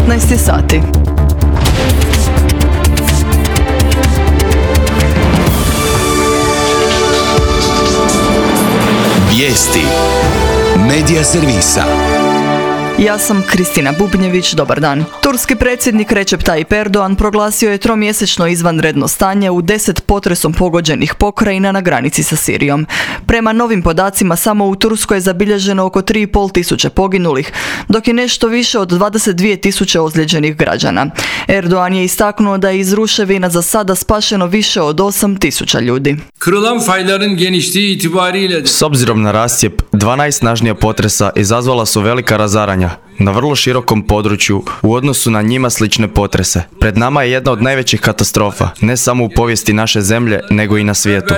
15 sati. Vijesti Medija servisa. Ja sam Kristina Bubnjević, dobar dan. Turski predsjednik Recep Tayyip Erdogan proglasio je tromjesečno izvanredno stanje u 10 potresom pogođenih pokrajina na granici sa Sirijom. Prema novim podacima, samo u Turskoj je zabilježeno oko 3,5 tisuće poginulih, dok je nešto više od 22 tisuće ozlijeđenih građana. Erdogan je istaknuo da je iz ruševina za sada spašeno više od 8 tisuća ljudi. S obzirom na rascjep, 2 najsnažnija potresa izazvala su velika razaranja na vrlo širokom području u odnosu na njima slične potrese. Pred nama je jedna od najvećih katastrofa, ne samo u povijesti naše zemlje, nego i na svijetu.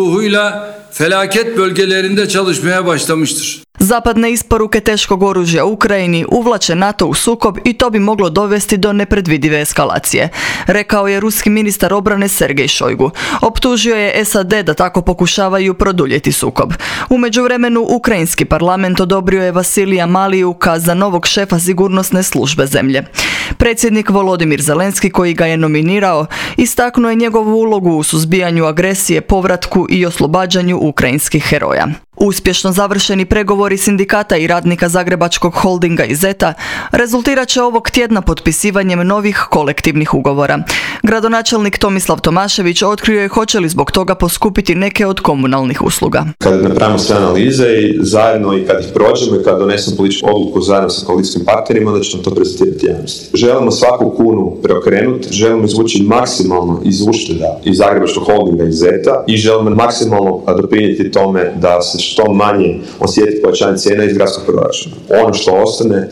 Zapadne isporuke teškog oružja Ukrajini uvlače NATO u sukob i to bi moglo dovesti do nepredvidive eskalacije, rekao je ruski ministar obrane Sergej Šojgu. Optužio je SAD da tako pokušavaju produljiti sukob. U međuvremenu, ukrajinski parlament odobrio je Vasilija Malijuka za novog šefa sigurnosne službe zemlje. Predsjednik Volodimir Zelenski, koji ga je nominirao, istaknuo je njegovu ulogu u suzbijanju agresije, povratku i oslobađanju ukrajinskih heroja. Uspješno završeni pregovori sindikata i radnika zagrebačkog holdinga Izeta rezultirat će ovog tjedna potpisivanjem novih kolektivnih ugovora. Gradonačelnik Tomislav Tomašević otkrio je hoće li zbog toga poskupiti neke od komunalnih usluga. Kad napravimo sve analize i zajedno i kad ih prođemo i kad donesemo političku odluku zajedno sa koalicijskim partnerima, onda ćemo to prezentirati javnosti. Želimo svaku kunu preokrenuti, želimo izvući maksimalno iz ušteda iz zagrebačkog holdinga Izeta i želimo maksimalno doprinijeti tome da se što manje osjeti povećanje cijena iz gradskog proračuna. Ono što ostane